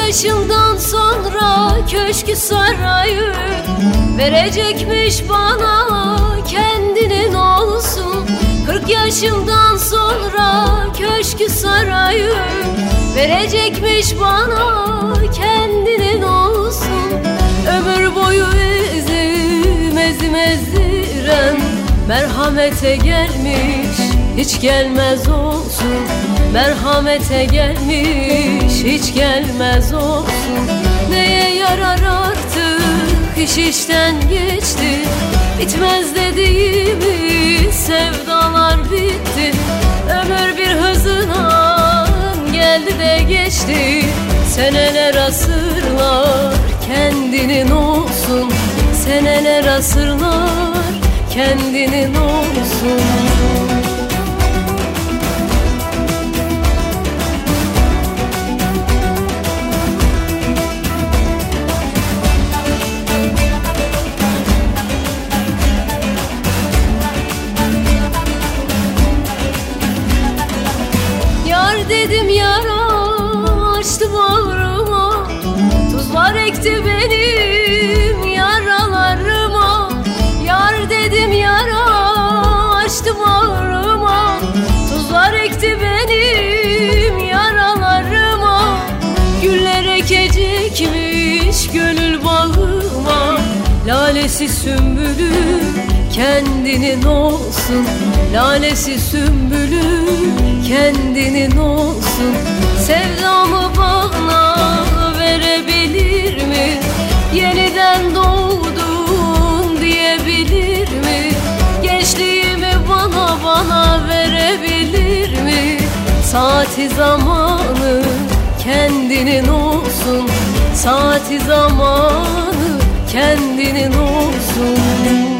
yaşımdan sonra köşkü sarayı verecekmiş bana, kendinin olsun. 40 yaşımdan sonra köşkü sarayı verecekmiş bana, kendinin olsun. Ömür boyu ezim ezim ezdiren merhamete gelmiş, hiç gelmez olsun. Merhamete gelmiş, hiç gelmez olsun. Neye yarar artık, iş işten geçti. Bitmez dediğimiz sevdalar bitti. Ömür bir hızına geldi de geçti. Seneler asırlar kendinin olsun. Seneler asırlar kendinin olsun. Yar dedim yara, açtı bağrıma. Tuzlar ekti benim yaralarıma. Yar dedim yara, açtı bağrıma. Tuzlar ekti benim yaralarıma. Güller ekecekmiş gönül bağıma. Lalesi sümbülü kendinin olsun. Lalesi sümbülü kendinin olsun. Sevdamı bana verebilir mi? Yeniden doğdun diyebilir mi? Gençliğimi bana verebilir mi? Saati zamanı kendinin olsun. Saati zamanı kendinin olsun.